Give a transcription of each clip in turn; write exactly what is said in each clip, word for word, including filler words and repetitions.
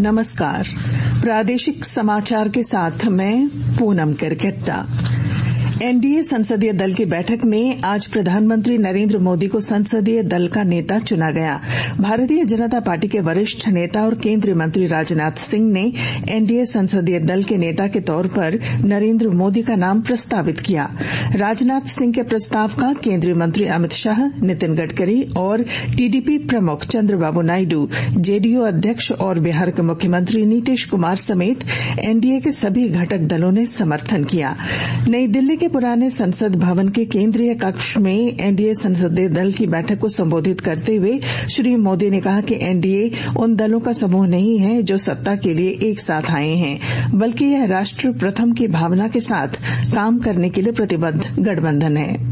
नमस्कार। प्रादेशिक समाचार के साथ मैं पूनम किरकिट्टा। एनडीए संसदीय दल की बैठक में आज प्रधानमंत्री नरेंद्र मोदी को संसदीय दल का नेता चुना गया। भारतीय जनता पार्टी के वरिष्ठ नेता और केंद्रीय मंत्री राजनाथ सिंह ने एनडीए संसदीय दल के नेता के तौर पर नरेंद्र मोदी का नाम प्रस्तावित किया। राजनाथ सिंह के प्रस्ताव का केंद्रीय मंत्री अमित शाह, नितिन गडकरी और टीडीपी प्रमुख चंद्रबाबू नायडू, जेडीयू अध्यक्ष और बिहार के मुख्यमंत्री नीतीश कुमार समेत एनडीए के सभी घटक दलों ने समर्थन किया। नई दिल्ली के पुराने संसद भवन के केंद्रीय कक्ष में एनडीए संसदीय दल की बैठक को संबोधित करते हुए श्री मोदी ने कहा कि एनडीए उन दलों का समूह नहीं है जो सत्ता के लिए एक साथ आए हैं, बल्कि यह राष्ट्र प्रथम की भावना के साथ काम करने के लिए प्रतिबद्ध गठबंधन है।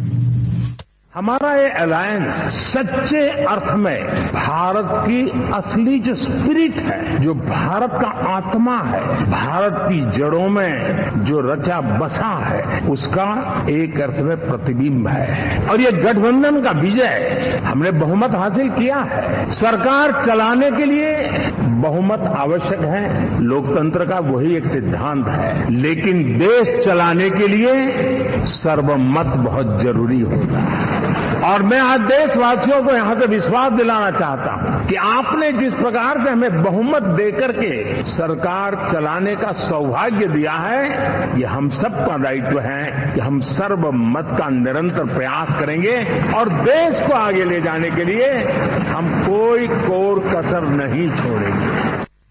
हमारा ये अलायंस सच्चे अर्थ में भारत की असली जो स्पिरिट है, जो भारत का आत्मा है, भारत की जड़ों में जो रचा बसा है, उसका एक अर्थ में प्रतिबिंब है। और ये गठबंधन का विजय, हमने बहुमत हासिल किया है। सरकार चलाने के लिए बहुमत आवश्यक है, लोकतंत्र का वही एक सिद्धांत है, लेकिन देश चलाने के लिए सर्वमत बहुत जरूरी होता है। और मैं आज देशवासियों को यहां से विश्वास दिलाना चाहता हूं कि आपने जिस प्रकार से हमें बहुमत देकर के सरकार चलाने का सौभाग्य दिया है, ये हम सबका दायित्व है कि हम सर्वमत का निरंतर प्रयास करेंगे और देश को आगे ले जाने के लिए हम कोई कोर कसर नहीं छोड़ेंगे।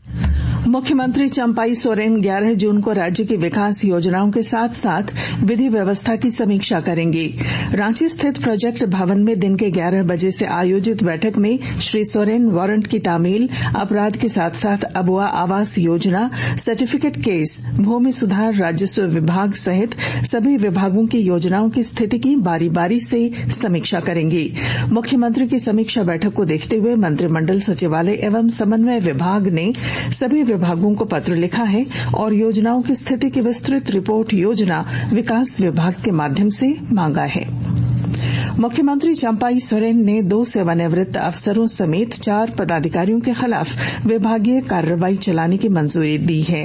मुख्यमंत्री चंपाई सोरेन ग्यारह जून को राज्य की विकास योजनाओं के साथ साथ विधि व्यवस्था की समीक्षा करेंगे। रांची स्थित प्रोजेक्ट भवन में दिन के ग्यारह बजे से आयोजित बैठक में श्री सोरेन वारंट की तामील, अपराध के साथ साथ अबुआ आवास योजना, सर्टिफिकेट केस, भूमि सुधार, राजस्व विभाग सहित सभी विभागों की योजनाओं की स्थिति की बारी बारी से समीक्षा करेंगे। मुख्यमंत्री की समीक्षा बैठक को देखते हुए मंत्रिमंडल सचिवालय एवं समन्वय विभाग ने सभी विभागों को पत्र लिखा है और योजनाओं की स्थिति की विस्तृत रिपोर्ट योजना विकास विभाग के माध्यम से मांगा है। मुख्यमंत्री चंपाई सोरेन ने दो सेवानिवृत्त अफसरों समेत चार पदाधिकारियों के खिलाफ विभागीय कार्रवाई चलाने की मंजूरी दी है।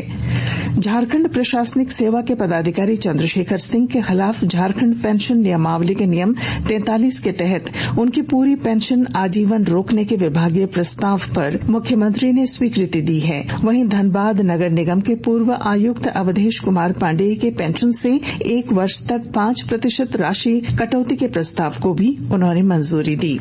झारखंड प्रशासनिक सेवा के पदाधिकारी चंद्रशेखर सिंह के खिलाफ झारखंड पेंशन नियमावली के नियम तैंतालीस के तहत उनकी पूरी पेंशन आजीवन रोकने के विभागीय प्रस्ताव पर मुख्यमंत्री ने स्वीकृति दी है। वहीं धनबाद नगर निगम के पूर्व आयुक्त अवधेश कुमार पांडेय के पेंशन से एक वर्ष तक पांच प्रतिशत राशि कटौती के प्रस्ताव को भी उन्होंने मंजूरी दी।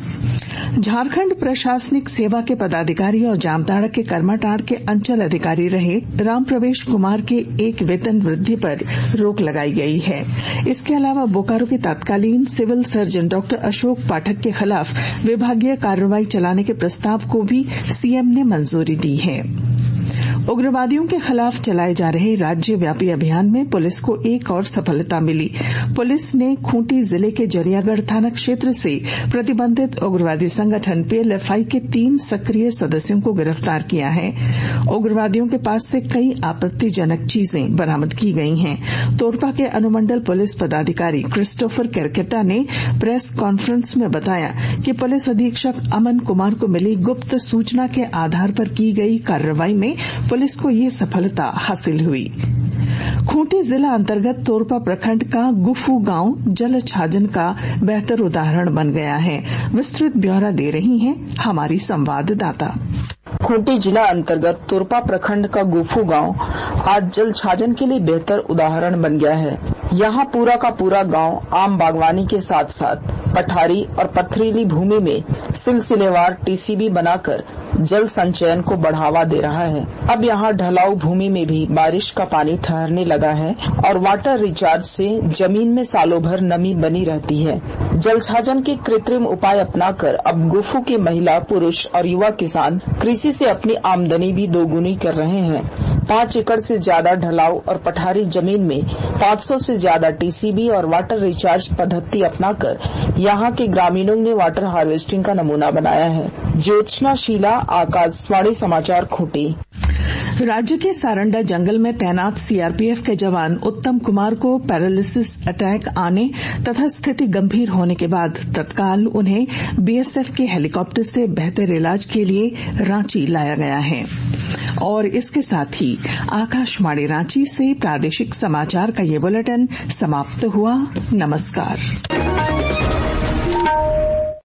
झारखंड प्रशासनिक सेवा के पदाधिकारी और जामताड़ा के कर्माटाड़ के अंचल अधिकारी रहे राम प्रवेश कुमार के एक वेतन वृद्धि पर रोक लगाई गई है। इसके अलावा बोकारो के तत्कालीन civil surgeon doctor Ashok Pathak के खिलाफ विभागीय कार्रवाई चलाने के प्रस्ताव को भी सीएम ने मंजूरी दी है। उग्रवादियों के खिलाफ चलाए जा रहे राज्यव्यापी अभियान में पुलिस को एक और सफलता मिली। पुलिस ने खूंटी जिले के जरियागढ़ थाना क्षेत्र से प्रतिबंधित उग्रवादी संगठन पीएलएफआई के तीन सक्रिय सदस्यों को गिरफ्तार किया है। उग्रवादियों के पास से कई आपत्तिजनक चीजें बरामद की गई हैं। तोरपा के अनुमंडल पुलिस पदाधिकारी क्रिस्टोफर केरकेटा ने प्रेस कॉन्फ्रेंस में बताया कि पुलिस अधीक्षक अमन कुमार को मिली गुप्त सूचना के आधार पर की गई कार्रवाई में पुलिस को ये सफलता हासिल हुई। खूंटी जिला अंतर्गत तोरपा प्रखंड का गुफू गांव जल छाजन का बेहतर उदाहरण बन गया है। विस्तृत ब्यौरा दे रही हैं हमारी संवाददाता। खूंटी जिला अंतर्गत तोरपा प्रखंड का गुफू गांव आज जल छाजन के लिए बेहतर उदाहरण बन गया है। यहाँ पूरा का पूरा गांव आम बागवानी के साथ साथ पठारी और पथरीली भूमि में सिलसिलेवार टीसीबी बनाकर जल संचयन को बढ़ावा दे रहा है। अब यहाँ ढलाऊ भूमि में भी बारिश का पानी ठहरने लगा है और वाटर रिचार्ज से जमीन में सालों भर नमी बनी रहती है। जल छाजन के कृत्रिम उपाय अपनाकर अब गुफू के महिला, पुरुष और युवा किसान कृषि से अपनी आमदनी भी दोगुनी कर रहे हैं। पाँच एकड़ से ज्यादा ढलाऊ और पठारी जमीन में पाँच सौ से ज्यादा टीसीबी और वाटर रिचार्ज पद्धति अपनाकर यहाँ के ग्रामीणों ने वाटर हार्वेस्टिंग का नमूना बनाया है। ज्योत्सना शीला, आकाशवाणी समाचार, खूंटी। राज्य के सारंडा जंगल में तैनात सीआरपीएफ के जवान उत्तम कुमार को पैरालिसिस अटैक आने तथा स्थिति गंभीर होने के बाद तत्काल उन्हें बीएसएफ के हेलीकॉप्टर से बेहतर इलाज के लिए रांची लाया गया है। और इसके साथ ही आकाशवाणी रांची से प्रादेशिक समाचार का ये बुलेटिन समाप्त हुआ। नमस्कार।